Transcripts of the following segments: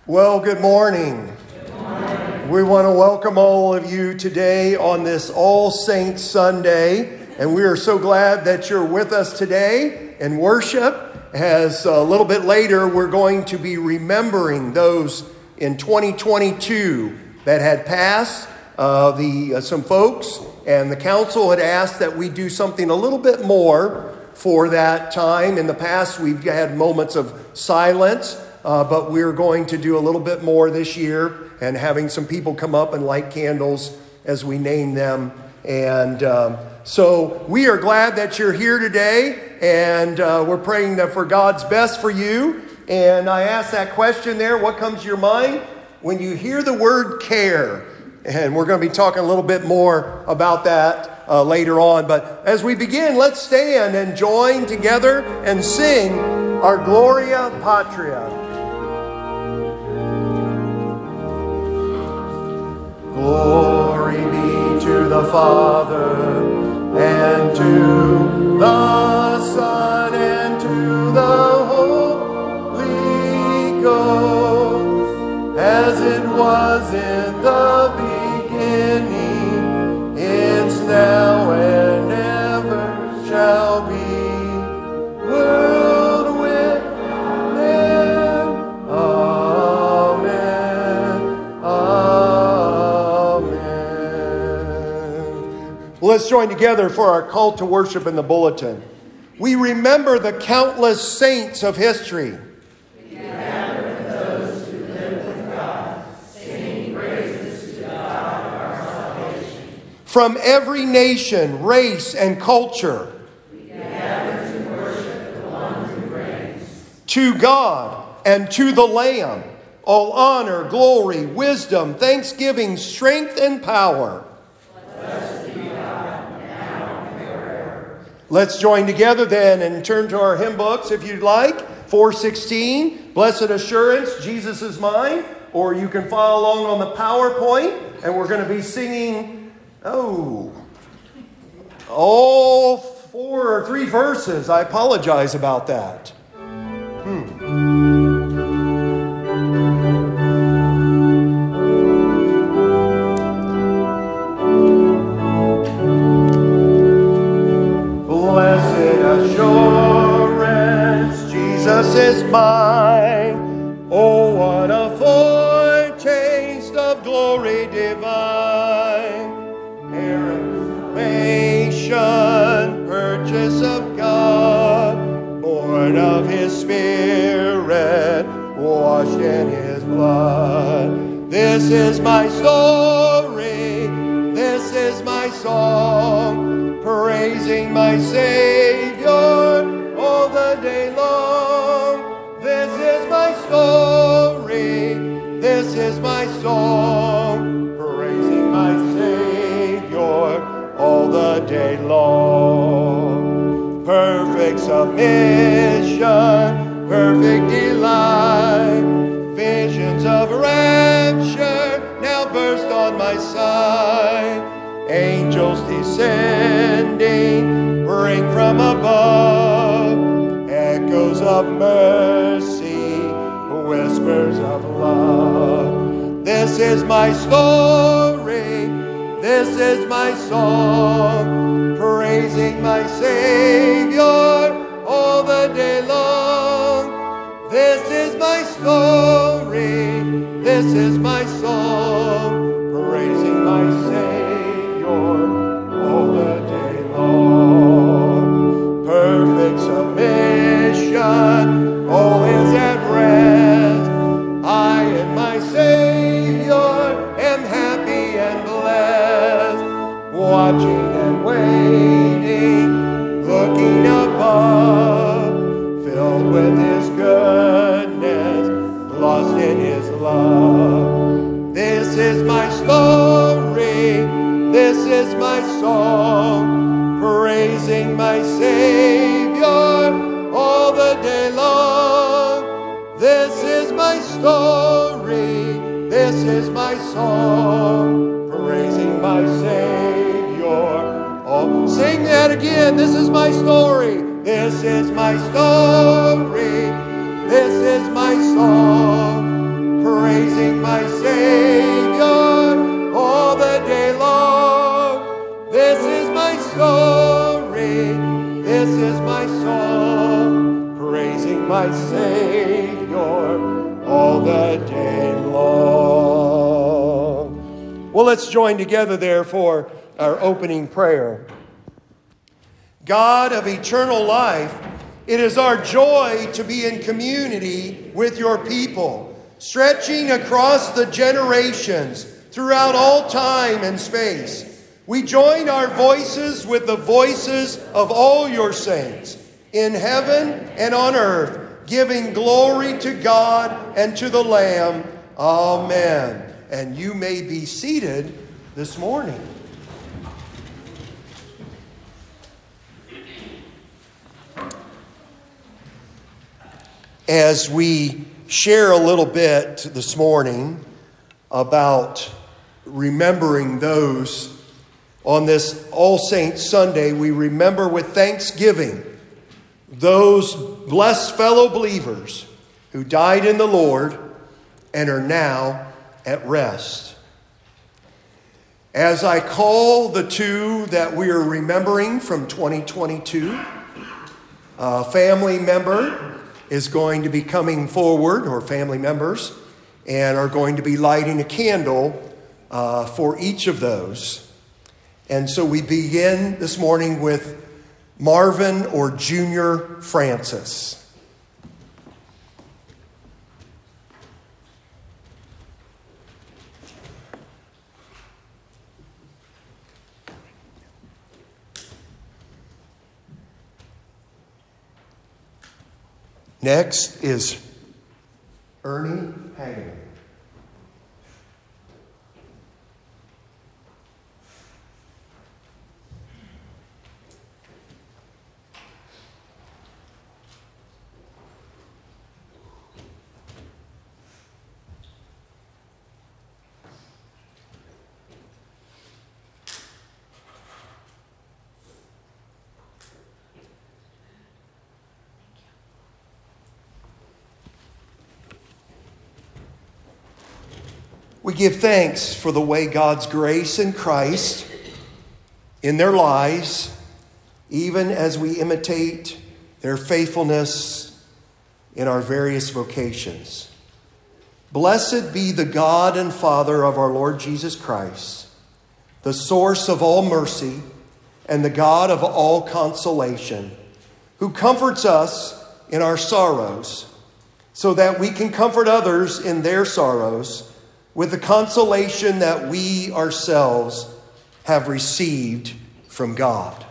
Well, good morning. Good morning. We want to welcome all of you today on this All Saints Sunday, and we are so glad that you're with us today in worship. As a little bit later, we're going to be remembering those in 2022 that had passed. Some folks and the council had asked that we do something a little bit more for that time. In the past, we've had moments of silence. But we're going to do a little bit more this year and having some people come up and light candles as we name them. And so we are glad that you're here today, and we're praying that for God's best for you. And I asked that question there, what comes to your mind when you hear the word care? And we're going to be talking a little bit more about that later on. But as we begin, let's stand and join together and sing our Gloria Patria. Glory be to the Father, and to the Son, and to the Holy Ghost, as it was in the beginning, it's now and ever shall be, world without end. Amen. Let's join together for our call to worship in the bulletin. We remember the countless saints of history. We gather with those who live with God, singing praises to God our salvation. From every nation, race, and culture. We gather to worship the one who reigns. To God and to the Lamb, all honor, glory, wisdom, thanksgiving, strength, and power. Let's join together then and turn to our hymn books if you'd like. 416, Blessed Assurance, Jesus is Mine. Or you can follow along on the PowerPoint. And we're going to be singing, all 4 or 3 verses. I apologize about that. Jesus is mine. Oh, what a foretaste of glory divine. Salvation, purchase of God, born of His Spirit, washed in His blood. This is my story, this is my song, praising my Savior all the day long. This is my story, this is my song, praising my Savior all the day long. Perfect submission, perfect delight, visions of rapture now burst on my sight. Angels descending, bring from above echoes of mercy, whispers of love. This is my story, this is my song, praising my Savior all the day long. This is my story, this is my song, praising my Savior all the day long. Perfect submission, all is at rest. I and my Savior am happy and blessed, watching and waiting, looking above, filled with His goodness, lost in His love. This is my story, this is my song, praising my Savior all the day long. This is my story, this is my song, praising my Savior. Oh, sing that again. This is my story, this is my story, this is my song, Well, let's join together there for our opening prayer. God of eternal life, it is our joy to be in community with your people, stretching across the generations throughout all time and space. We join our voices with the voices of all your saints in heaven and on earth, giving glory to God and to the Lamb. Amen. And you may be seated this morning. As we share a little bit this morning about remembering those on this All Saints Sunday, we remember with thanksgiving those blessed fellow believers who died in the Lord and are now at rest. As I call the two that we are remembering from 2022, a family member is going to be coming forward, or family members, and are going to be lighting a candle for each of those. And so we begin this morning with Marvin or Junior Francis. Next is Ernie Hageman. We give thanks for the way God's grace in Christ in their lives, even as we imitate their faithfulness in our various vocations. Blessed be the God and Father of our Lord Jesus Christ, the source of all mercy and the God of all consolation, who comforts us in our sorrows, so that we can comfort others in their sorrows with the consolation that we ourselves have received from God.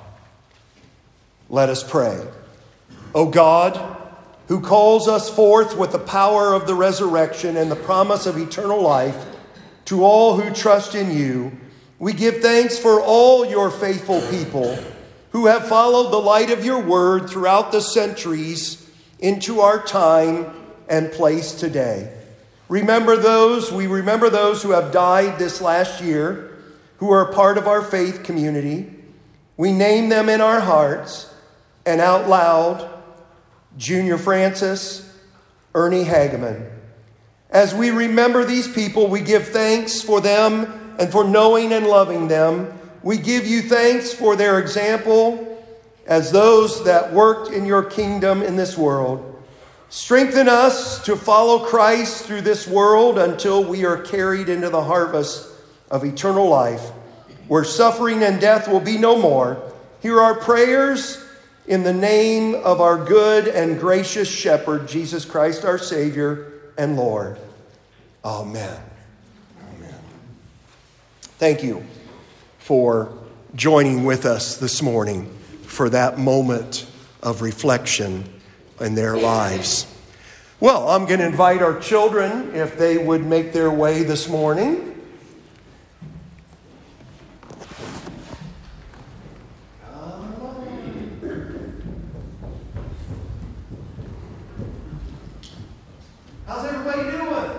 Let us pray. O God, who calls us forth with the power of the resurrection and the promise of eternal life to all who trust in you, we give thanks for all your faithful people who have followed the light of your word throughout the centuries into our time and place today. We remember those who have died this last year, who are a part of our faith community. We name them in our hearts and out loud: Junior Francis, Ernie Hageman. As we remember these people, we give thanks for them and for knowing and loving them. We give you thanks for their example as those that worked in your kingdom in this world. Strengthen us to follow Christ through this world until we are carried into the harvest of eternal life, where suffering and death will be no more. Hear our prayers in the name of our good and gracious Shepherd, Jesus Christ, our Savior and Lord. Amen. Amen. Thank you for joining with us this morning for that moment of reflection in their lives. Well, I'm going to invite our children, if they would make their way this morning. How's everybody doing?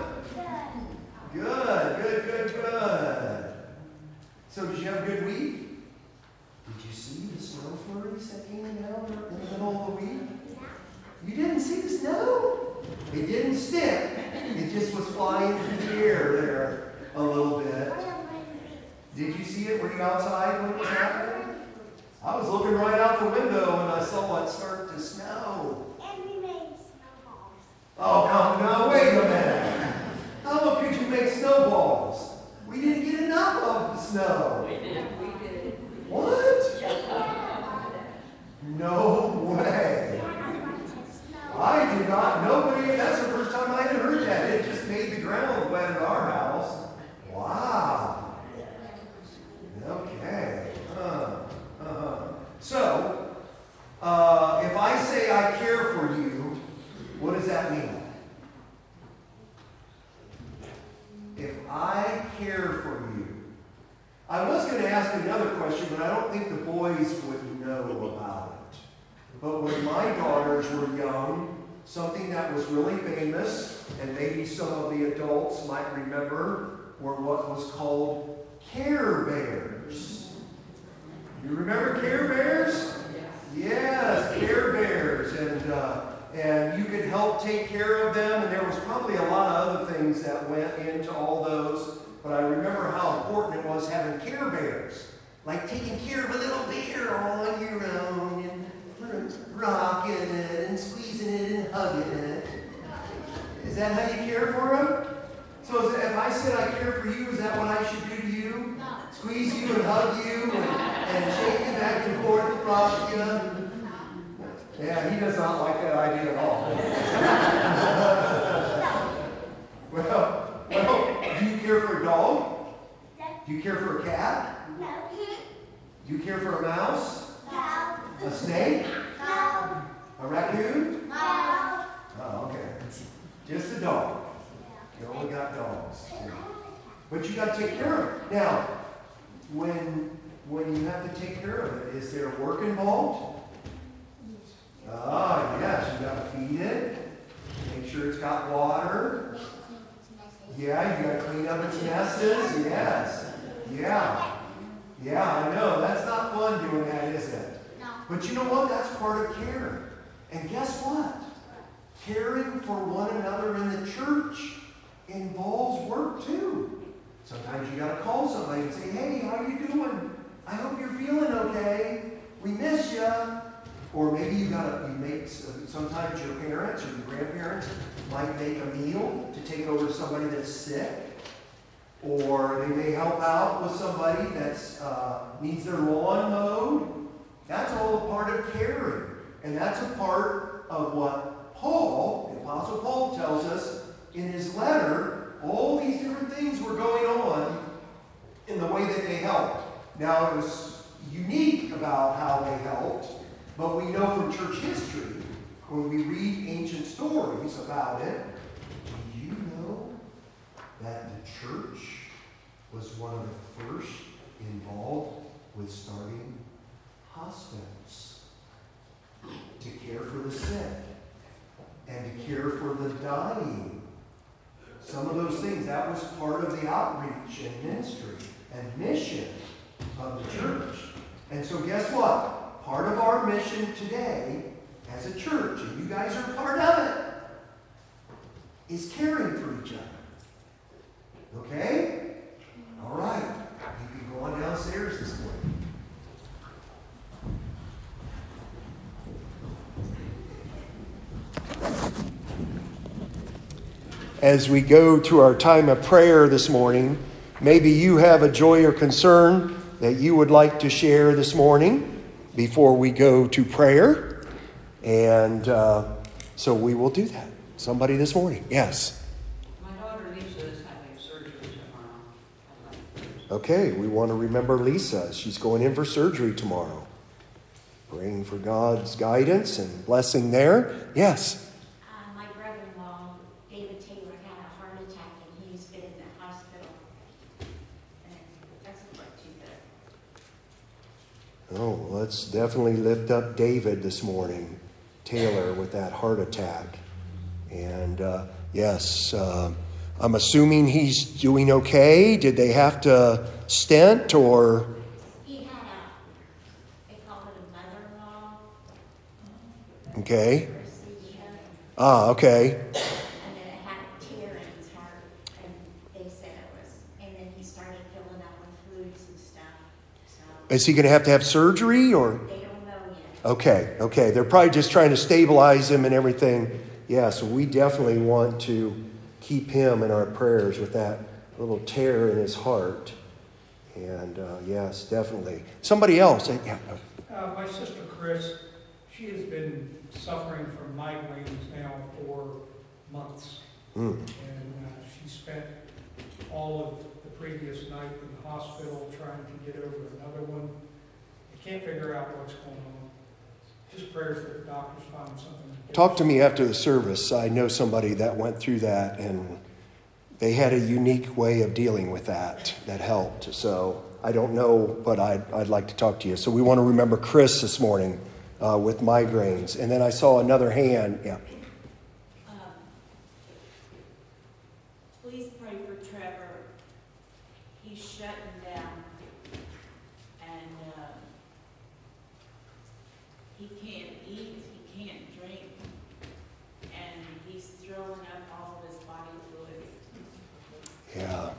Good. So did you have a good week? Did you see the snow flurries that came down in the middle of the week? You didn't see the snow? It didn't stick. It just was flying through the air there a little bit. Did you see it? Were you outside when it was happening? I was looking right out the window and I saw it start to snow. And we made snowballs. Oh, come now, wait a minute. How could you make snowballs? We didn't get enough snow? We did. What? No way. I did not. Nobody. That's the first time I had heard that. It just made the ground wet at our house. Wow. Okay. So, if I say I care for you, what does that mean? If I care for you. I was going to ask another question, but I don't think the boys would know about it. But when my daughters were young, something that was really famous, and maybe some of the adults might remember, were what was called Care Bears. You remember Care Bears? Yes, Care Bears. And you could help take care of them, and there was probably a lot of other things that went into all those. But I remember how important it was having Care Bears. Like taking care of a little bear on your own, and rocking it, and squeezing it, and hugging it. Is that how you care for them? So if I said I care for you, is that what I should do to you? No. Squeeze you and hug you and shake you back and forth and rock you? Yeah, he does not like that idea at all. Well, do you care for a dog? Do you care for a cat? No. Do you care for a mouse? No. A snake? No. A raccoon? No. Oh, okay. Just a dog. You only got dogs. But you got to take care of it. Now, when you have to take care of it, is there work involved? Ah, yes. You got to feed it. Make sure it's got water. Yeah, you got to clean up its messes. Yes. Yeah. Yeah, I know. That's not fun doing that, is it? No. But you know what? That's part of caring. And guess what? Caring for one another in the church involves work too. Sometimes you got to call somebody and say, "Hey, how you doing? I hope you're feeling okay. We miss you." Or maybe you make. Sometimes your parents or your grandparents might make a meal to take over to somebody that's sick, or they may help out with somebody that's needs their lawn mowed. That's all a part of caring, and that's a part of what Paul, the Apostle Paul, tells us in his letter. All these different things were going on in the way that they helped. Now, it was unique about how they helped, but we know from church history, when we read ancient stories about it, do you know that the church was one of the first involved with starting hospitals to care for the sick and to care for the dying? Some of those things, that was part of the outreach and ministry and mission of the church. And so guess what? Part of our mission today as a church, and you guys are part of it, is caring for each other. Okay? All right. You can go on downstairs this morning. As we go to our time of prayer this morning, maybe you have a joy or concern that you would like to share this morning before we go to prayer. And so we will do that. Somebody this morning. Yes. My daughter Lisa is having surgery tomorrow. Okay, we want to remember Lisa. She's going in for surgery tomorrow. Praying for God's guidance and blessing there. Yes. My brother-in-law, David Taylor, had a heart attack and he's been in the hospital. And it doesn't look too good. Oh, let's definitely lift up David this morning. Taylor with that heart attack. And yes, I'm assuming he's doing okay. Did they have to stent or? He had they call it a mother-in-law. Okay. Procedure. Okay. And then it had a tear in his heart. And they said it was, and then he started filling up with fluids and stuff. So Is he going to have surgery or? they don't know yet. Okay. They're probably just trying to stabilize him and everything. Yeah, so we definitely want to keep him in our prayers with that little tear in his heart. And yes, definitely. Somebody else. Yeah. My sister Chris, she has been suffering from migraines now for months. And she spent all of the previous night in the hospital trying to get over another one. They can't figure out what's going on. Just prayers that the doctors find something. Talk to me after the service. I know somebody that went through that, and they had a unique way of dealing with that helped. So I don't know, but I'd like to talk to you. So we want to remember Chris this morning with migraines. And then I saw another hand. Yeah. Please pray for Trevor. He's shutting down, and he can't eat, he can't drink, and he's throwing up all of his body fluids.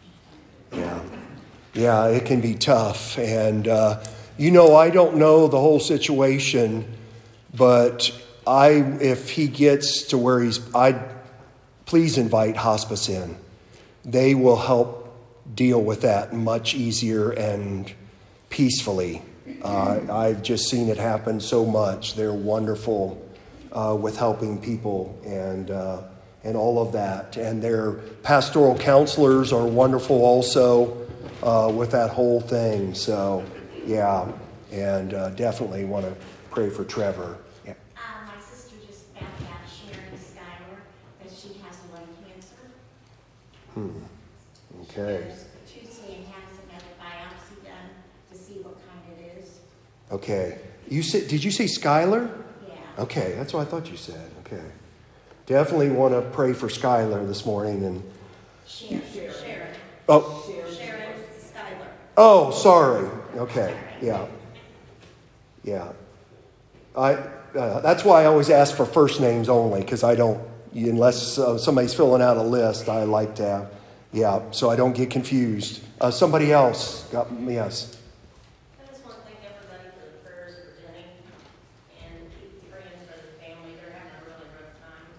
Yeah, it can be tough. And, I don't know the whole situation, but if he gets to where please invite hospice in. They will help deal with that much easier and peacefully. I've just seen it happen so much. They're wonderful with helping people and all of that. And their pastoral counselors are wonderful also with that whole thing. So, yeah, and definitely want to pray for Trevor. Yeah. My sister just found out, Sharon Schuyler, that she has lung cancer. Okay. Tuesday and has another biopsy done to see what kind it is. Okay. Did you say Schuyler? Yeah. Okay, that's what I thought you said. Okay. Definitely want to pray for Schuyler this morning. And Sharon. Sharon Schuyler. Oh, sorry. Okay. Yeah. That's why I always ask for first names only, because I don't, unless somebody's filling out a list, I like to have, so I don't get confused. Somebody else. Yes. I just want to thank everybody for the prayers for Jenny, and keep praying for the family. They're having a really rough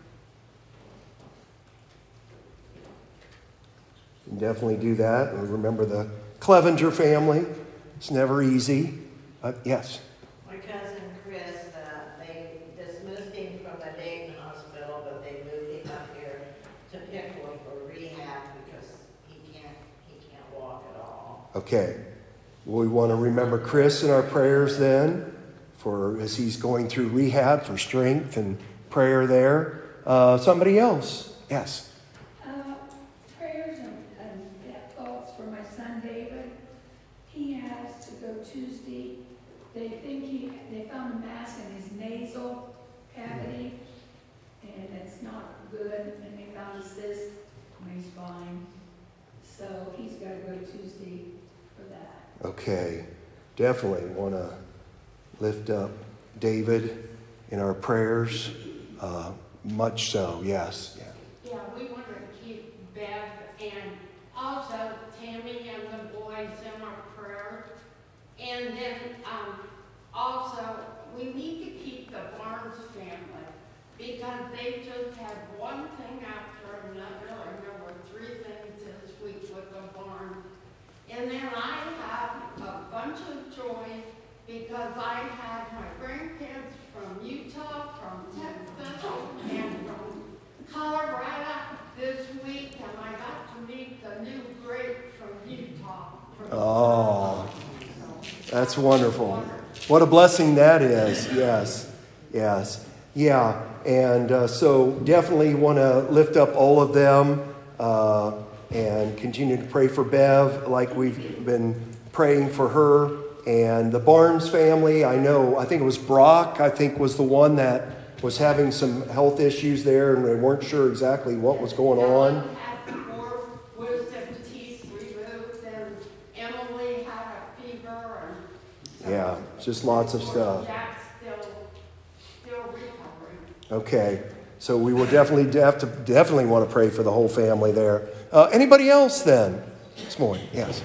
time. Definitely do that. And remember the Clevenger family. It's never easy. Yes. My cousin Chris, they dismissed him from the Dayton Hospital, but they moved him up here to Pickwood for rehab because he can't walk at all. Okay. We want to remember Chris in our prayers then, as he's going through rehab for strength and prayer there. Somebody else. Yes. Prayers and thoughts for my son David. He has to go Tuesday. They found a mass in his nasal cavity, and it's not good. And they found a cyst on his spine, so he's got to go Tuesday for that. Okay. Definitely want to lift up David in our prayers. Much so. Yes. Yeah, we want to keep Bev and also Tammy and the boys in our prayer. And then also we need to keep the Barnes family because they just had one thing after another, and there were 3 things this week with the Barnes. And then I have a bunch of joy because I had my grandkids from Utah, from Texas, and from Colorado this week, and I got to meet the new great from Utah. Oh, that's wonderful. What a blessing that is. Yes. Yeah. And so definitely want to lift up all of them and continue to pray for Bev like we've been praying for her. And the Barnes family, I think it was Brock, was the one that was having some health issues there, and they weren't sure exactly what was going on. Had 4 wisdom teeth removed, and Emily had a fever, and Yeah, just lots of stuff. Jack's still recovering. Okay, so we will definitely want to pray for the whole family there. Anybody else then this morning? Yes.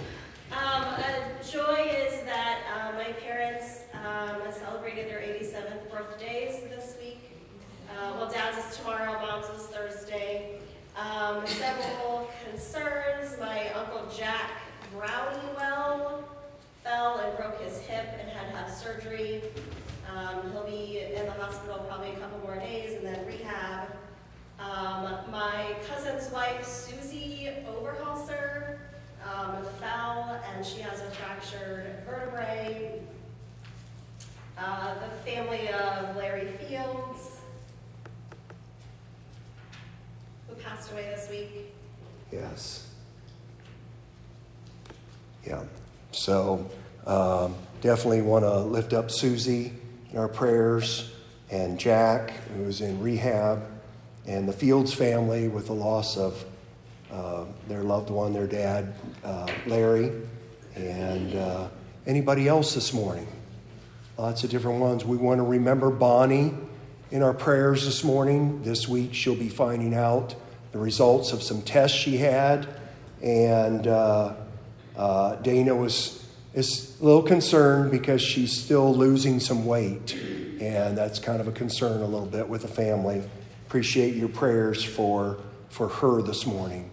Joy is that my parents celebrated their 87th birthdays this week. Dad's is tomorrow, Mom's is Thursday. Several concerns. My Uncle Jack Brownwell surgery. He'll be in the hospital probably a couple more days and then rehab. My cousin's wife, Susie Overhalser, fell and she has a fractured vertebrae. The family of Larry Fields, who passed away this week. Yes. Yeah. So definitely want to lift up Susie in our prayers, and Jack, who's in rehab, and the Fields family with the loss of their loved one, their dad, Larry, and anybody else this morning. Lots of different ones. We want to remember Bonnie in our prayers this morning. This week she'll be finding out the results of some tests she had, and Dana is a little concerned because she's still losing some weight, and that's kind of a concern a little bit with the family. Appreciate your prayers for her this morning.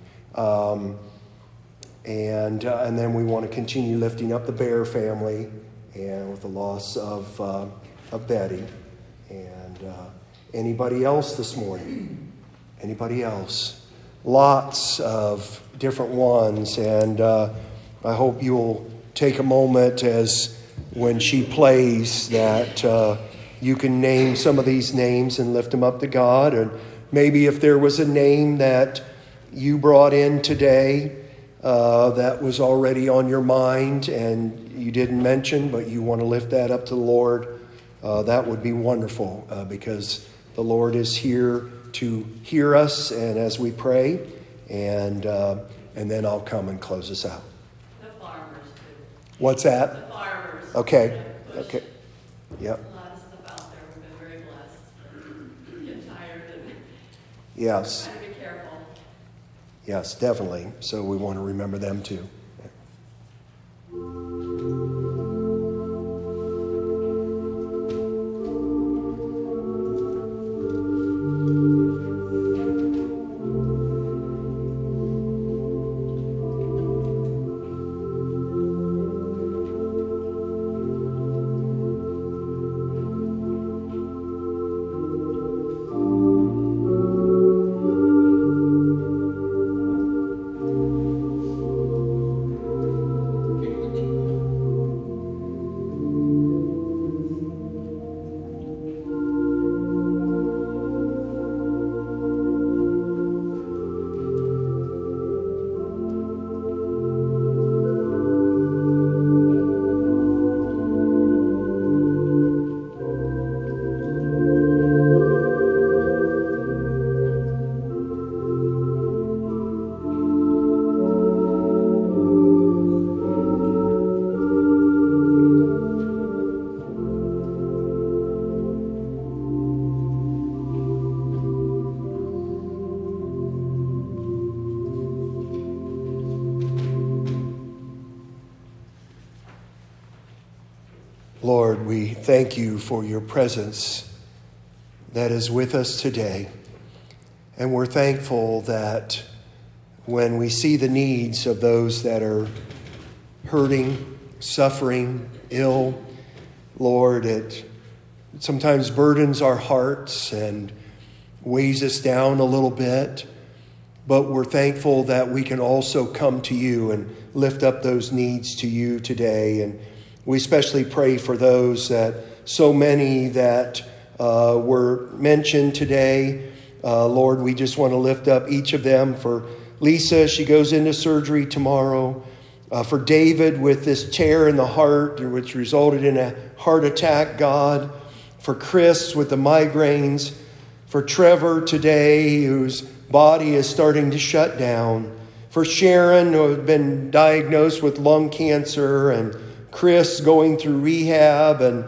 And then we want to continue lifting up the Bear family and with the loss of Betty. And anybody else this morning? Anybody else? Lots of different ones. And I hope you'll take a moment as when she plays that you can name some of these names and lift them up to God. And maybe if there was a name that you brought in today that was already on your mind and you didn't mention, but you want to lift that up to the Lord, that would be wonderful because the Lord is here to hear us and as we pray, and then I'll come and close us out. The farmers too. What's that? The farmers. Okay. Okay. Yep. A lot of stuff out there. We've been very blessed. Get tired and Yes. try to be careful. Yes, definitely. So we want to remember them too. Lord, we thank you for your presence that is with us today. And we're thankful that when we see the needs of those that are hurting, suffering, ill, Lord, it sometimes burdens our hearts and weighs us down a little bit. But we're thankful that we can also come to you and lift up those needs to you today. And we especially pray for those that so many that were mentioned today. Lord, we just want to lift up each of them. For Lisa, she goes into surgery tomorrow. For David with this tear in the heart, which resulted in a heart attack, God. For Chris with the migraines. For Trevor today, whose body is starting to shut down. For Sharon, who has been diagnosed with lung cancer, and Chris going through rehab, and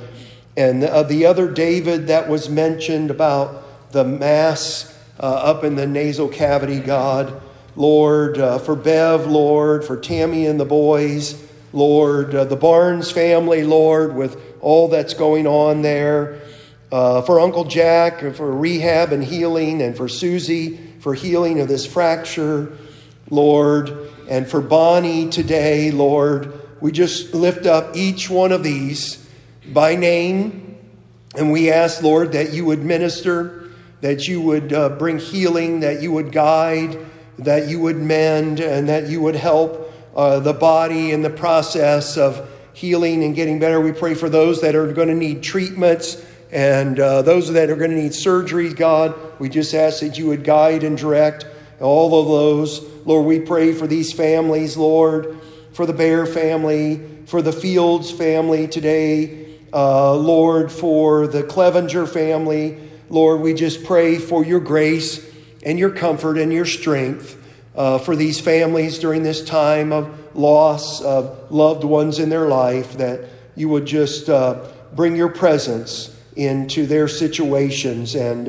the other David that was mentioned about the mass up in the nasal cavity, God. Lord, for Bev, Lord, for Tammy and the boys, Lord, the Barnes family, Lord, with all that's going on there. For Uncle Jack, for rehab and healing, and for Susie, for healing of this fracture, Lord. And for Bonnie today, Lord, we just lift up each one of these by name. And we ask, Lord, that you would minister, that you would bring healing, that you would guide, that you would mend, and that you would help the body in the process of healing and getting better. We pray for those that are going to need treatments and those that are going to need surgery, God. We just ask that you would guide and direct all of those. Lord, we pray for these families, Lord, for the Bear family, for the Fields family today, Lord, for the Clevenger family. Lord, we just pray for your grace and your comfort and your strength for these families during this time of loss of loved ones in their life, that you would just bring your presence into their situations and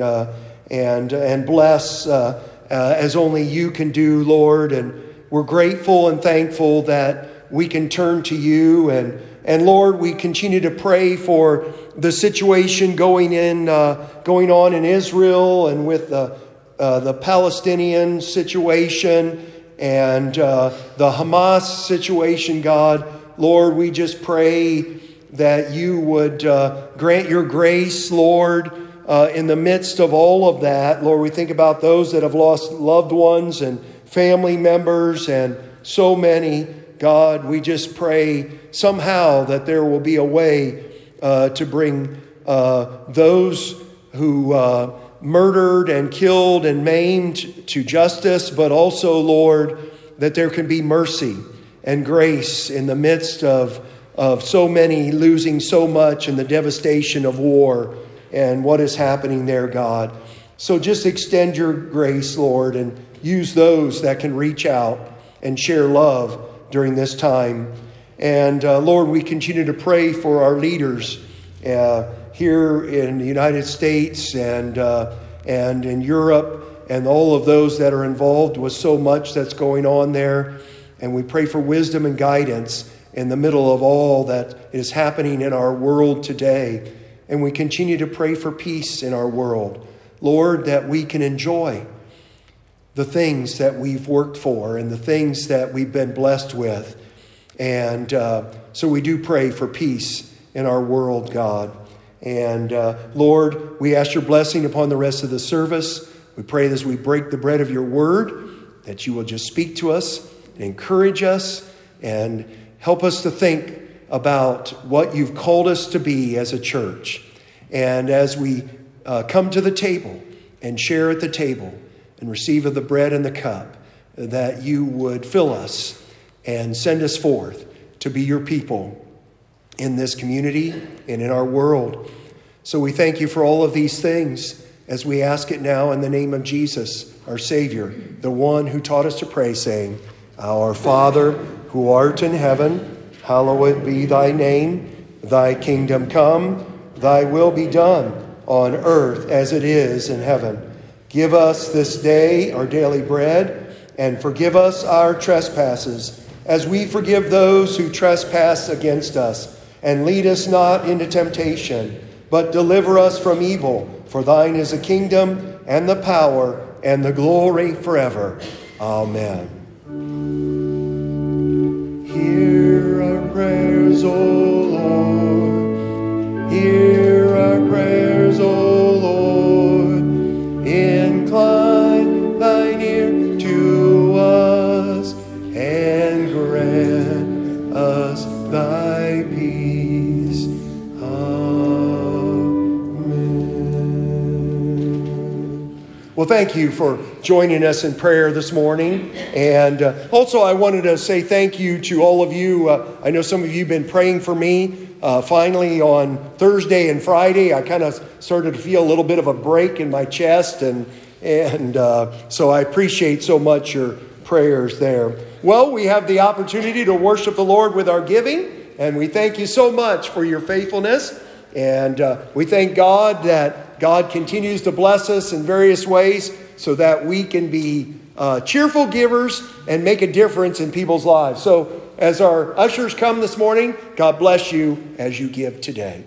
bless as only you can do, Lord. And we're grateful and thankful that we can turn to you. And Lord, we continue to pray for the situation going on in Israel and with the Palestinian situation and the Hamas situation, God. Lord, we just pray that you would grant your grace, Lord, in the midst of all of that. Lord, we think about those that have lost loved ones and family members and so many. God, we just pray somehow that there will be a way to bring those who murdered and killed and maimed to justice, but also, Lord, that there can be mercy and grace in the midst of so many losing so much and the devastation of war and what is happening there, God. So just extend your grace, Lord, and use those that can reach out and share love during this time. And Lord, we continue to pray for our leaders here in the United States and in Europe and all of those that are involved with so much that's going on there. And we pray for wisdom and guidance in the middle of all that is happening in our world today. And we continue to pray for peace in our world. Lord, that we can enjoy the things that we've worked for and the things that we've been blessed with. And so we do pray for peace in our world, God. And Lord, we ask your blessing upon the rest of the service. We pray as we break the bread of your word, that you will just speak to us and encourage us and help us to think about what you've called us to be as a church. And as we come to the table and share at the table and receive of the bread and the cup, that you would fill us and send us forth to be your people in this community and in our world. So we thank you for all of these things as we ask it now in the name of Jesus, our Savior, the one who taught us to pray, saying, Our Father, who art in heaven, hallowed be thy name. Thy kingdom come, thy will be done on earth as it is in heaven. Give us this day our daily bread, and forgive us our trespasses, as we forgive those who trespass against us. And lead us not into temptation, but deliver us from evil. For thine is the kingdom, and the power, and the glory forever. Amen. Hear our prayers, O Lord. Hear our prayers, O Lord. Incline thine ear to us, and grant us thy peace. Amen. Well, thank you for joining us in prayer this morning. And also I wanted to say thank you to all of you. I know some of you have been praying for me. Finally on Thursday and Friday, I kind of started to feel a little bit of a break in my chest. And so I appreciate so much your prayers there. Well, we have the opportunity to worship the Lord with our giving. And we thank you so much for your faithfulness. And we thank God that God continues to bless us in various ways so that we can be cheerful givers and make a difference in people's lives. So as our ushers come this morning, God bless you as you give today.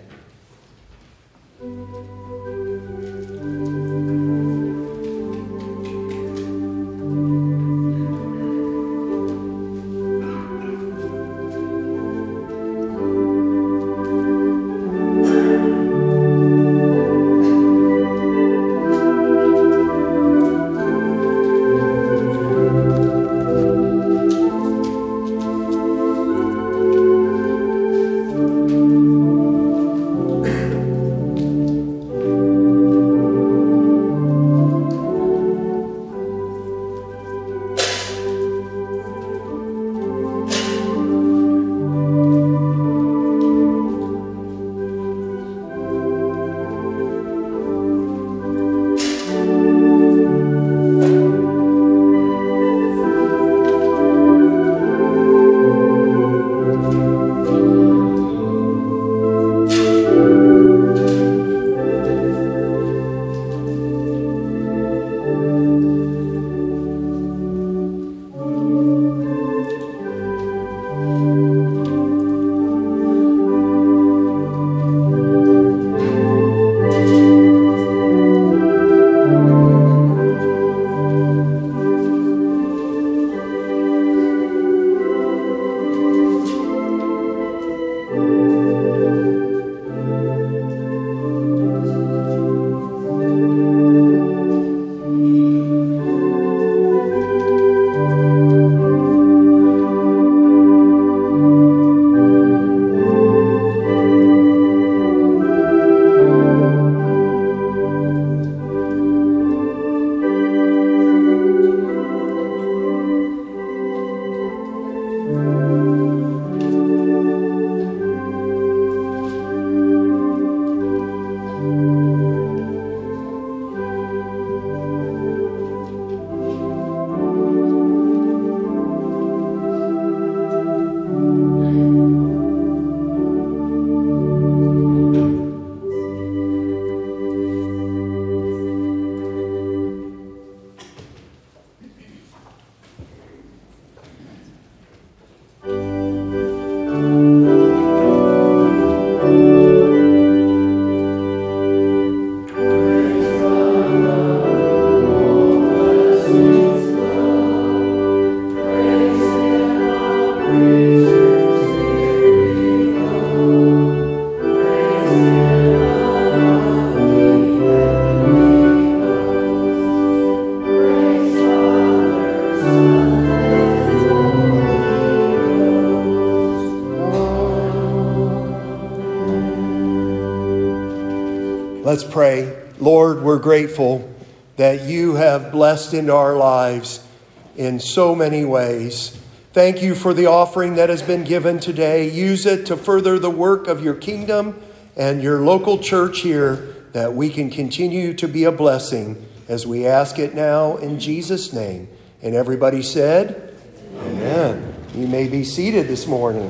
Let's pray. Lord, we're grateful that you have blessed into our lives in so many ways. Thank you for the offering that has been given today. Use it to further the work of your kingdom and your local church here, that we can continue to be a blessing as we ask it now in Jesus' name. And everybody said, Amen. You may be seated this morning.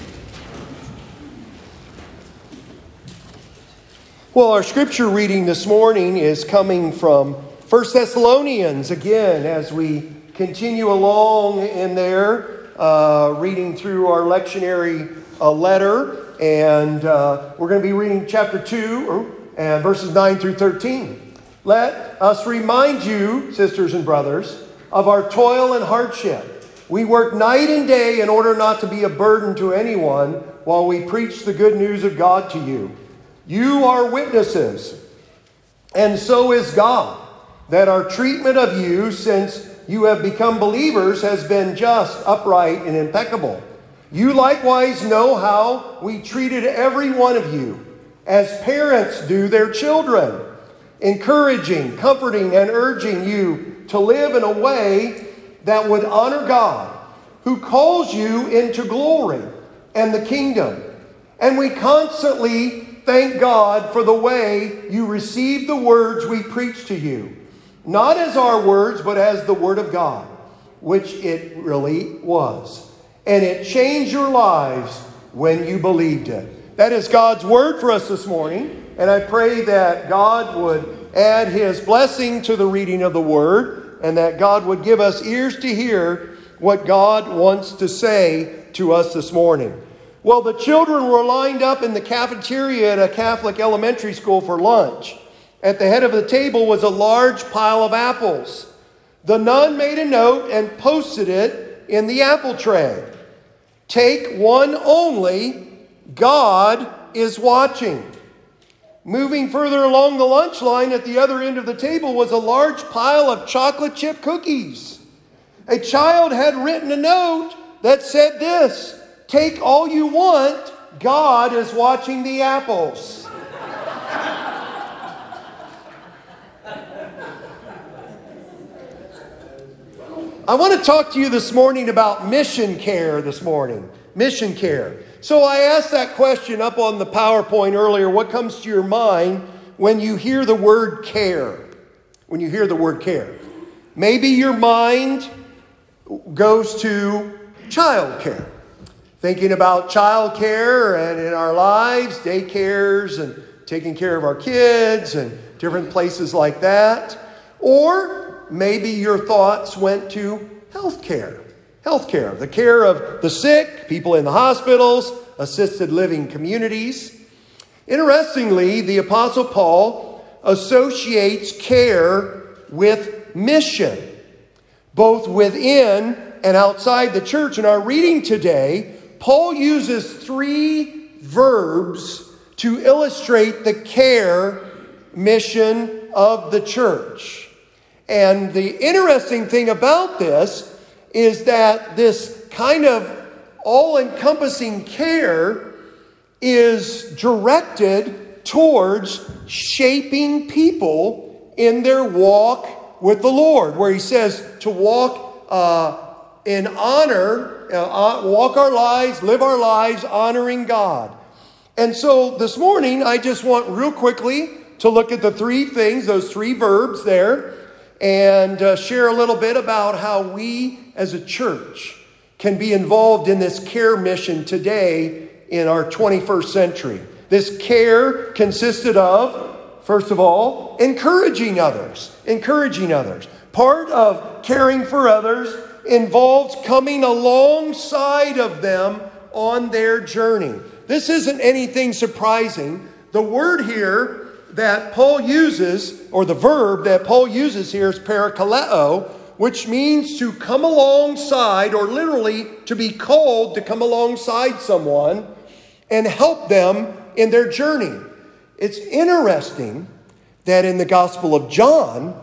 Well, our scripture reading this morning is coming from 1 Thessalonians again, as we continue along in there, reading through our lectionary letter. And we're going to be reading chapter 2 and verses 9 through 13. Let us remind you, sisters and brothers, of our toil and hardship. We work night and day in order not to be a burden to anyone while we preach the good news of God to you. You are witnesses, and so is God, that our treatment of you since you have become believers has been just, upright, and impeccable. You likewise know how we treated every one of you, as parents do their children, encouraging, comforting, and urging you to live in a way that would honor God, who calls you into glory and the kingdom. And we constantly thank God for the way you received the words we preached to you, not as our words, but as the Word of God, which it really was. And it changed your lives when you believed it. That is God's Word for us this morning. And I pray that God would add His blessing to the reading of the Word, and that God would give us ears to hear what God wants to say to us this morning. Well, the children were lined up in the cafeteria at a Catholic elementary school for lunch. At the head of the table was a large pile of apples. The nun made a note and posted it in the apple tray. Take one only. God is watching. Moving further along the lunch line at the other end of the table was a large pile of chocolate chip cookies. A child had written a note that said this: take all you want, God is watching the apples. I want to talk to you this morning about mission care this morning. Mission care. So I asked that question up on the PowerPoint earlier. What comes to your mind when you hear the word care? When you hear the word care. Maybe your mind goes to child care. Thinking about child care and in our lives, daycares and taking care of our kids and different places like that. Or maybe your thoughts went to health care. Health care, the care of the sick, people in the hospitals, assisted living communities. Interestingly, the Apostle Paul associates care with mission, both within and outside the church. In our reading today, Paul uses 3 verbs to illustrate the care mission of the church. And the interesting thing about this is that this kind of all-encompassing care is directed towards shaping people in their walk with the Lord, where he says to walk in honor, walk our lives, live our lives honoring God. And so this morning, I just want real quickly to look at the 3 things, those 3 verbs there, and share a little bit about how we as a church can be involved in this care mission today in our 21st century. This care consisted of, first of all, encouraging others. Encouraging others. Part of caring for others involves coming alongside of them on their journey. This isn't anything surprising. The word here that Paul uses, or the verb that Paul uses here, is parakaleo, which means to come alongside, or literally to be called to come alongside someone and help them in their journey. It's interesting that in the Gospel of John,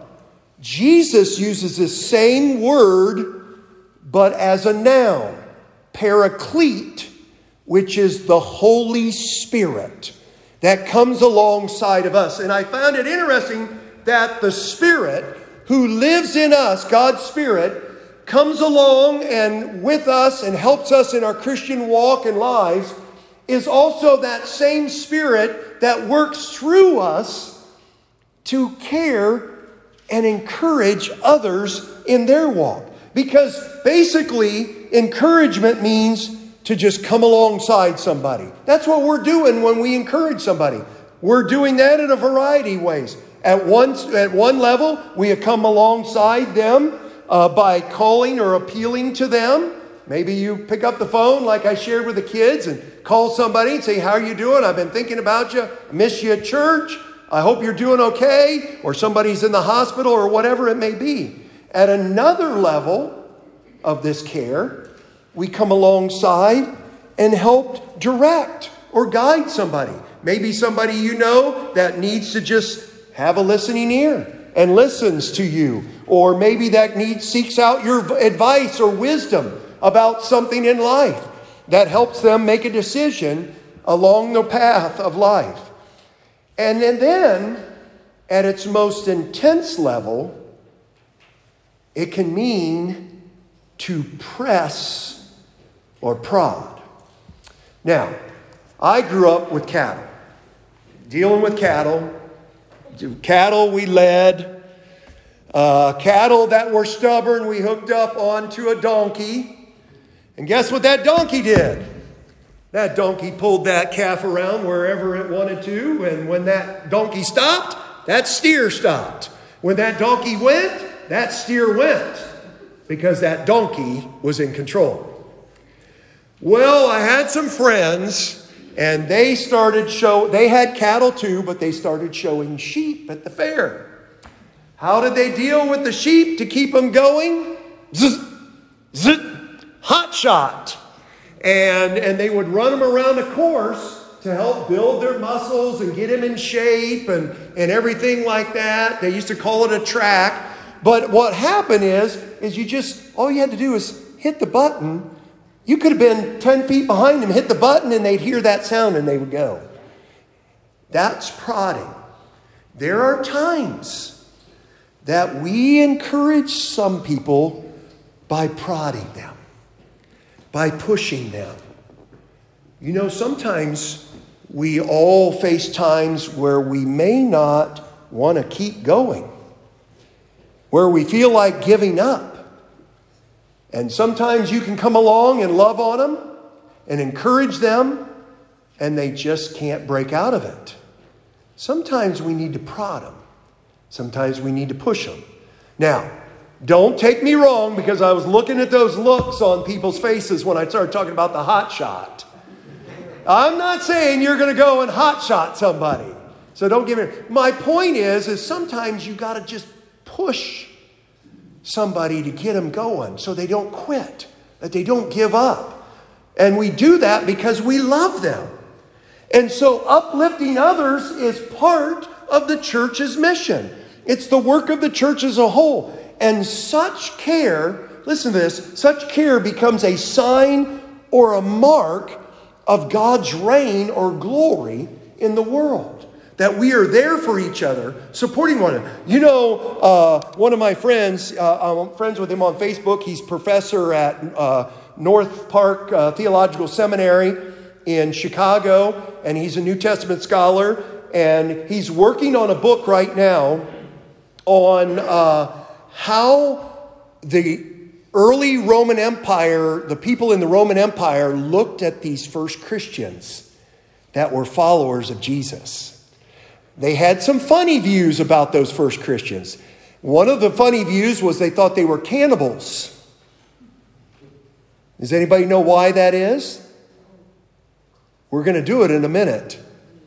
Jesus uses this same word, but as a noun, paraclete, which is the Holy Spirit. that comes alongside of us. And I found it interesting that the Spirit who lives in us, God's Spirit, comes along and with us and helps us in our Christian walk and lives, is also that same Spirit that works through us to care and encourage others in their walk. Because basically, encouragement means to just come alongside somebody. That's what we're doing when we encourage somebody. We're doing that in a variety of ways. At one level, we come alongside them by calling or appealing to them. Maybe you pick up the phone like I shared with the kids and call somebody and say, how are you doing? I've been thinking about you. I miss you at church. I hope you're doing okay. Or somebody's in the hospital or whatever it may be. At another level of this care, we come alongside and help direct or guide somebody. Maybe somebody you know that needs to just have a listening ear and listens to you. Or maybe that seeks out your advice or wisdom about something in life that helps them make a decision along the path of life. And then at its most intense level, it can mean to press or prod. Now, I grew up with cattle, dealing with cattle. Cattle we led. Cattle that were stubborn we hooked up onto a donkey. And guess what that donkey did? That donkey pulled that calf around wherever it wanted to. And when that donkey stopped, that steer stopped. When that donkey went, that steer went. Because that donkey was in control. Well, I had some friends, and they had cattle too, but they started showing sheep at the fair. How did they deal with the sheep to keep them going? Zzz, zzz, hot shot. And they would run them around a course to help build their muscles and get them in shape and everything like that. They used to call it a track. But what happened is all you had to do is hit the button. You could have been 10 feet behind them, hit the button, and they'd hear that sound and they would go. That's prodding. There are times that we encourage some people by prodding them, by pushing them. You know, sometimes we all face times where we may not want to keep going, where we feel like giving up. And sometimes you can come along and love on them and encourage them, and they just can't break out of it. Sometimes we need to prod them. Sometimes we need to push them. Now, don't take me wrong, because I was looking at those looks on people's faces when I started talking about the hot shot. I'm not saying you're going to go and hot shot somebody. So don't give me... My point is sometimes you got to just push somebody to get them going so they don't quit, that they don't give up. And we do that because we love them. And so uplifting others is part of the church's mission. It's the work of the church as a whole. And such care, listen to this, such care becomes a sign or a mark of God's reign or glory in the world. That we are there for each other, supporting one another. You know, one of my friends, I'm friends with him on Facebook. He's professor at North Park Theological Seminary in Chicago. And he's a New Testament scholar. And he's working on a book right now on how the early Roman Empire, the people in the Roman Empire, looked at these first Christians that were followers of Jesus. They had some funny views about those first Christians. One of the funny views was they thought they were cannibals. Does anybody know why that is? We're going to do it in a minute.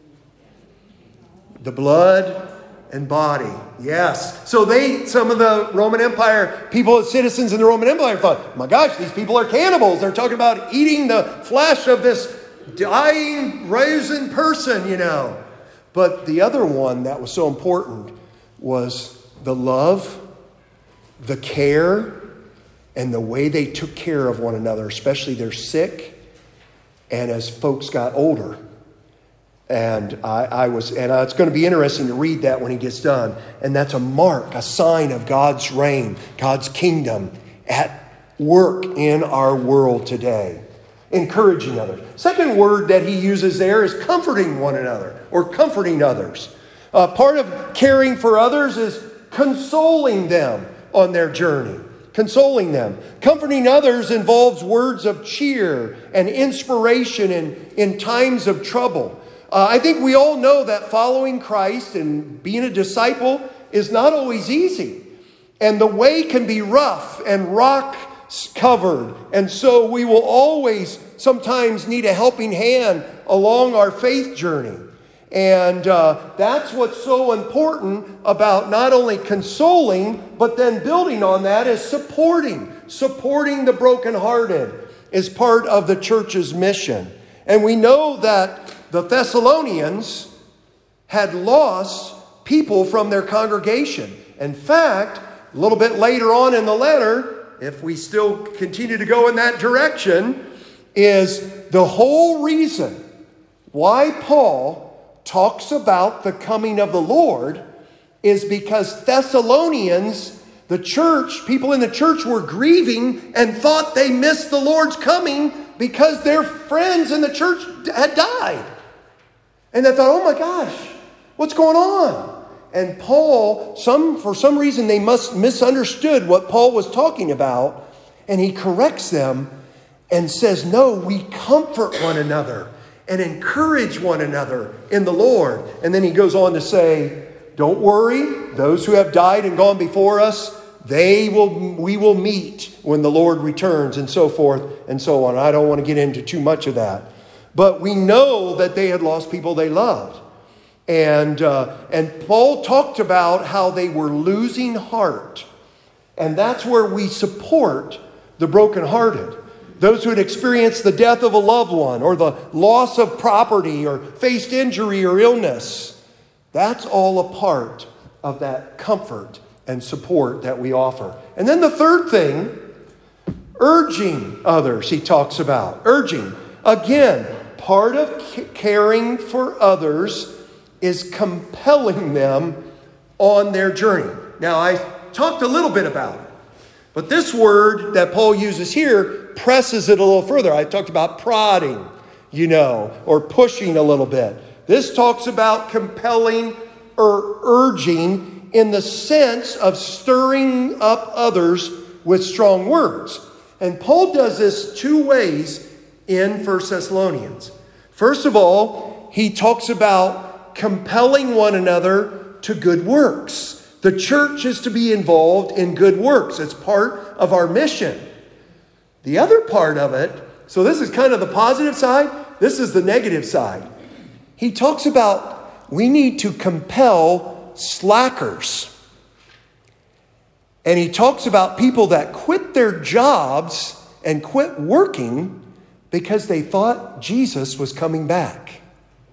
The blood and body. Yes. So some of the Roman Empire people, citizens in the Roman Empire thought, my gosh, these people are cannibals. They're talking about eating the flesh of this dying, risen person, you know. But the other one that was so important was the love, the care, and the way they took care of one another, especially their sick and as folks got older. And it's going to be interesting to read that when he gets done. And that's a mark, a sign of God's reign, God's kingdom at work in our world today. Encouraging others. Second word that he uses there is comforting one another or comforting others. Part of caring for others is consoling them on their journey. Consoling them. Comforting others involves words of cheer and inspiration in times of trouble. I think we all know that following Christ and being a disciple is not always easy. And the way can be rough and rock covered. And so we will always sometimes need a helping hand along our faith journey. And that's what's so important about not only consoling, but then building on that is supporting. Supporting the brokenhearted is part of the church's mission. And we know that the Thessalonians had lost people from their congregation. In fact, a little bit later on in the letter, if we still continue to go in that direction, is the whole reason why Paul talks about the coming of the Lord is because Thessalonians, the church, people in the church were grieving and thought they missed the Lord's coming because their friends in the church had died. And they thought, oh my gosh, what's going on? And Paul, for some reason, they must misunderstood what Paul was talking about. And he corrects them and says, no, we comfort one another and encourage one another in the Lord. And then he goes on to say, don't worry, those who have died and gone before us, we will meet when the Lord returns, and so forth and so on. I don't want to get into too much of that. But we know that they had lost people they loved. And Paul talked about how they were losing heart. And that's where we support the brokenhearted. Those who had experienced the death of a loved one or the loss of property or faced injury or illness. That's all a part of that comfort and support that we offer. And then the third thing, urging others, he talks about. Urging. Again, part of caring for others is compelling them on their journey. Now, I talked a little bit about it, but this word that Paul uses here presses it a little further. I talked about prodding, or pushing a little bit. This talks about compelling or urging in the sense of stirring up others with strong words. And Paul does this two ways in 1 Thessalonians. First of all, he talks about compelling one another to good works. The church is to be involved in good works. It's part of our mission. The other part of it, so this is kind of the positive side, this is the negative side. He talks about we need to compel slackers. And he talks about people that quit their jobs and quit working because they thought Jesus was coming back.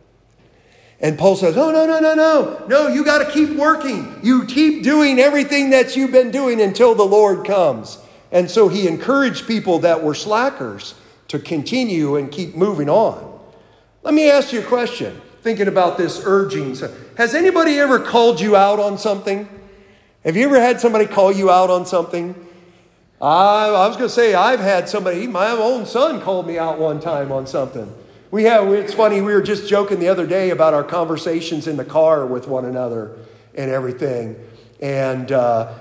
And Paul says, no, you got to keep working. You keep doing everything that you've been doing until the Lord comes. And so he encouraged people that were slackers to continue and keep moving on. Let me ask you a question, thinking about this urging. Has anybody ever called you out on something? Have you ever had somebody call you out on something? I was going to say, I've had somebody, my own son called me out one time on something. It's funny, we were just joking the other day about our conversations in the car with one another and everything. And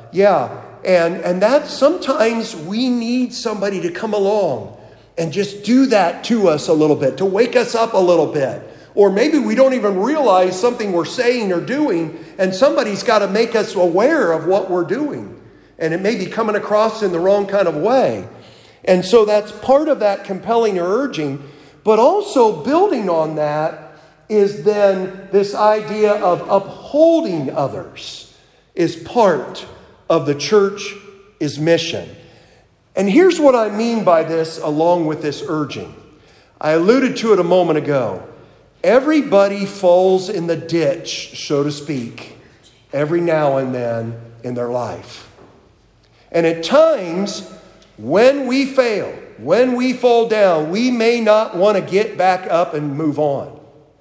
and that sometimes we need somebody to come along and just do that to us a little bit, to wake us up a little bit. Or maybe we don't even realize something we're saying or doing, and somebody's got to make us aware of what we're doing. And it may be coming across in the wrong kind of way. And so that's part of that compelling or urging. But also building on that is then this idea of upholding others is part of the church's mission. And here's what I mean by this along with this urging. I alluded to it a moment ago. Everybody falls in the ditch, so to speak, every now and then in their life. And at times, when we fail, when we fall down, we may not want to get back up and move on.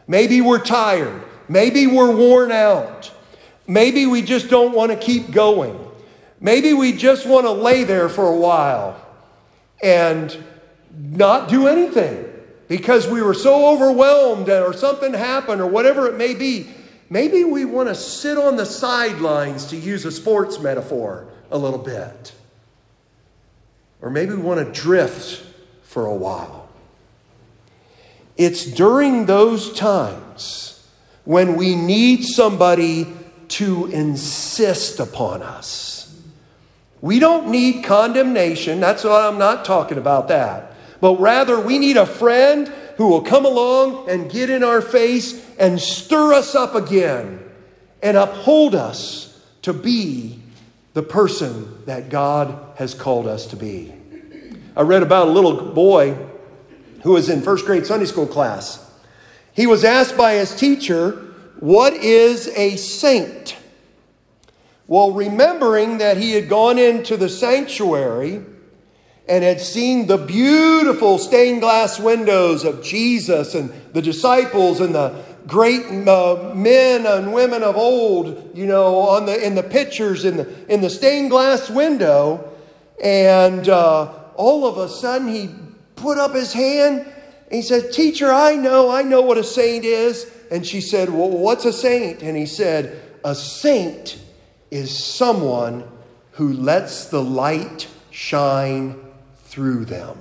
Maybe we're tired. Maybe we're worn out. Maybe we just don't want to keep going. Maybe we just want to lay there for a while and not do anything because we were so overwhelmed or something happened or whatever it may be. Maybe we want to sit on the sidelines, to use a sports metaphor, a little bit. Or maybe we want to drift for a while. It's during those times when we need somebody to insist upon us. We don't need condemnation. That's what I'm not talking about that. But rather, we need a friend who will come along and get in our face and stir us up again and uphold us to be the person that God has called us to be. I read about a little boy who was in first grade Sunday school class. He was asked by his teacher, "What is a saint?" Well, remembering that he had gone into the sanctuary and had seen the beautiful stained glass windows of Jesus and the disciples and the great men and women of old, in the pictures in the stained glass window, and all of a sudden he put up his hand and he said, "Teacher, I know what a saint is." And she said, "Well, what's a saint?" And he said, "A saint is someone who lets the light shine through them."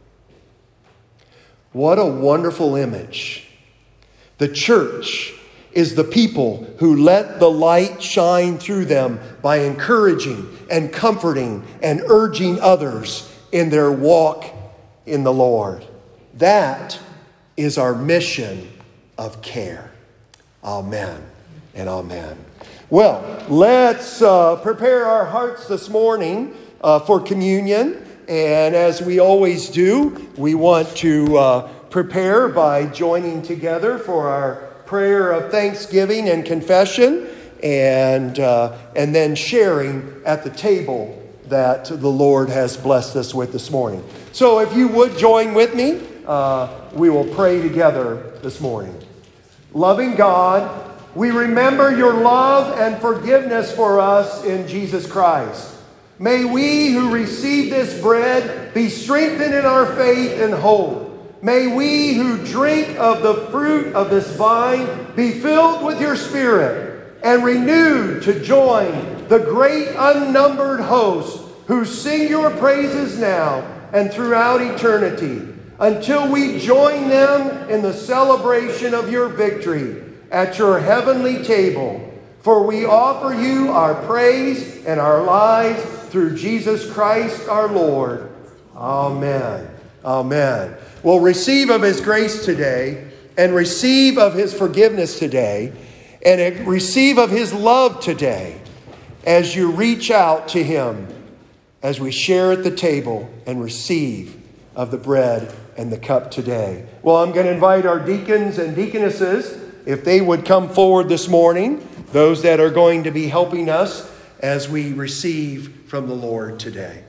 What a wonderful image. The church is the people who let the light shine through them by encouraging and comforting and urging others in their walk in the Lord. That is our mission of care. Amen and amen. Well, let's prepare our hearts this morning for communion. And as we always do, we want to prepare by joining together for our prayer of thanksgiving and confession, and then sharing at the table that the Lord has blessed us with this morning. So if you would join with me, we will pray together this morning. Loving God, we remember your love and forgiveness for us in Jesus Christ. May we who receive this bread be strengthened in our faith and hope. May we who drink of the fruit of this vine be filled with your Spirit and renewed to join the great unnumbered host who sing your praises now and throughout eternity, until we join them in the celebration of your victory at your heavenly table. For we offer you our praise and our lives through Jesus Christ our Lord. Amen. Amen. Well, receive of his grace today, and receive of his forgiveness today, and receive of his love today as you reach out to him, as we share at the table and receive of the bread and the cup today. Well, I'm going to invite our deacons and deaconesses, if they would come forward this morning, those that are going to be helping us as we receive from the Lord today.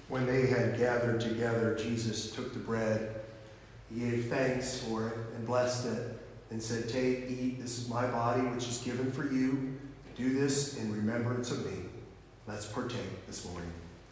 When they had gathered together, Jesus took the bread. He gave thanks for it and blessed it and said, "Take, eat, this is my body which is given for you. Do this in remembrance of me." Let's partake this morning.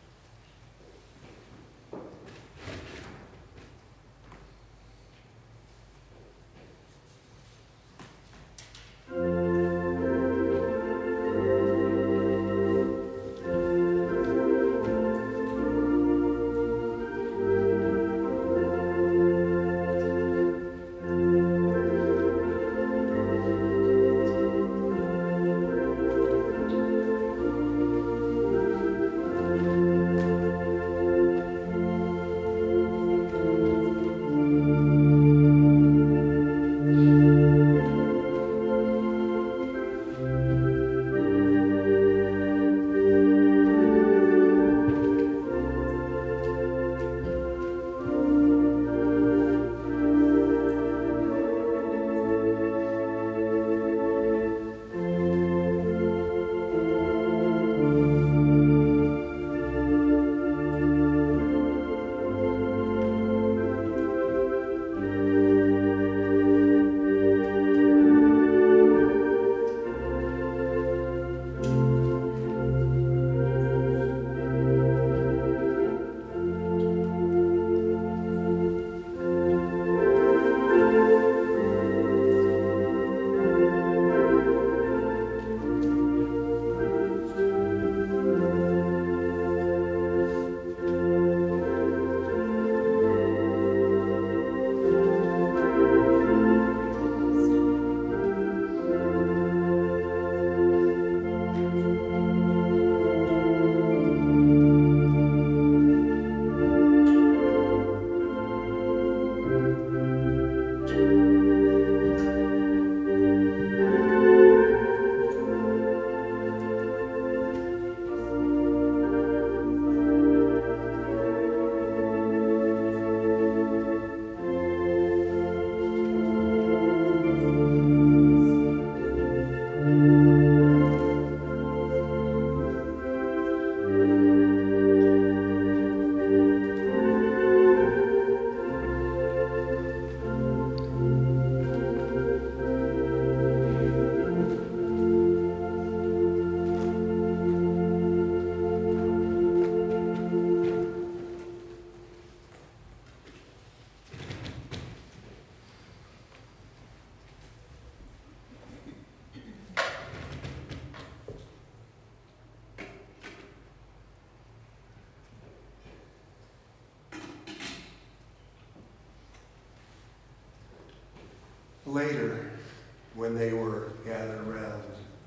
Later, when they were gathered around,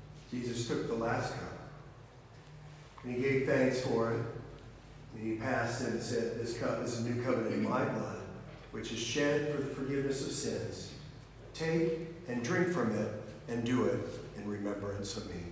Jesus took the last cup, and he gave thanks for it, and he passed it and said, "This cup is a new covenant in my blood, which is shed for the forgiveness of sins. Take and drink from it, and do it in remembrance of me."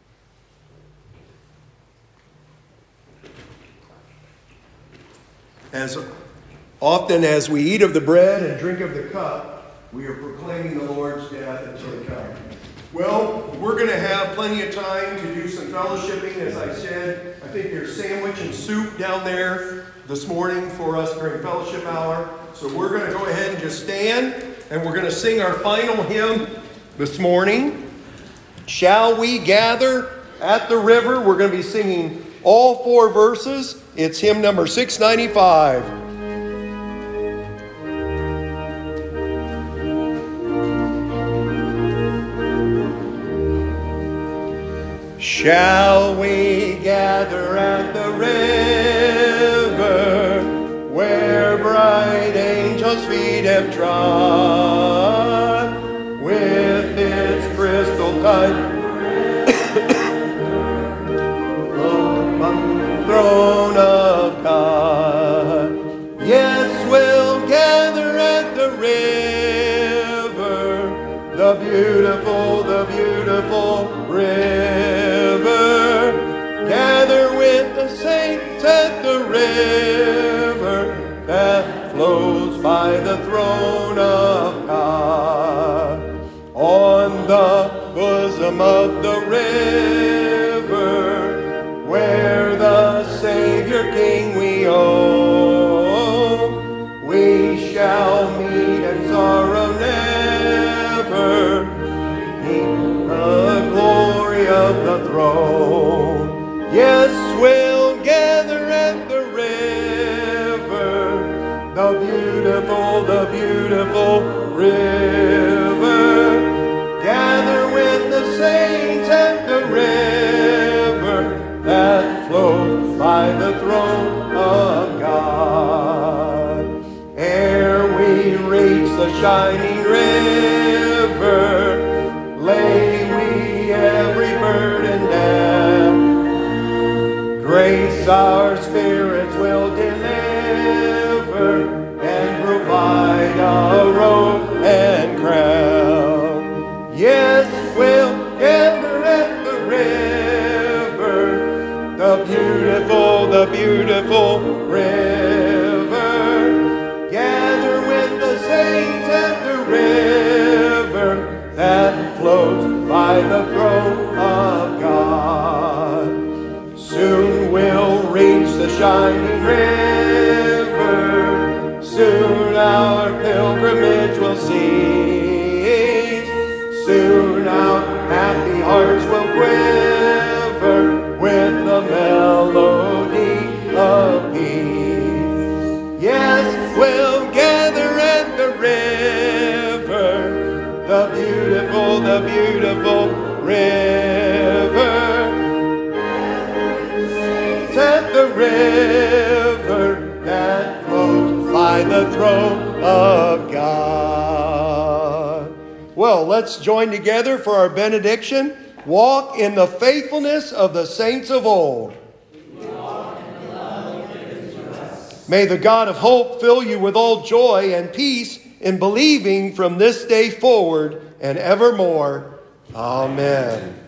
As often as we eat of the bread and drink of the cup, we are proclaiming the Lord's death until he comes. Well, we're going to have plenty of time to do some fellowshipping. As I said, I think there's sandwich and soup down there this morning for us during fellowship hour. So we're going to go ahead and just stand, and we're going to sing our final hymn this morning. Shall we gather at the river? We're going to be singing all 4 verses. It's hymn number 695. Shall we gather at the river, where bright angels' feet have trod, with its crystal tide from the throne of God? Yes, we'll gather at the river, the beautiful river. Gather with the saints at the river that flows by the throne of God. On the bosom of the river, where the Savior King we home. We shall meet and sorrow never, meet the glory of the throne. Yes, we'll gather at the river, the beautiful river. Gather with the saints at the river that flows by the throne of God. Ere we reach the shining river, lay we every burden down. Grace our spirits will deliver and provide a robe and crown. Yes, we'll gather at the river, the beautiful river. Gather with the saints at the river that flows by the throne of God. Soon we'll reach the shining river, soon our pilgrimage will cease. Soon our happy hearts will quiver with the melody of peace. Yes, we'll gather at the river, the beautiful river. At the river that flows by the throne of God. Well, let's join together for our benediction. Walk in the faithfulness of the saints of old. May the God of hope fill you with all joy and peace in believing from this day forward and evermore. Amen.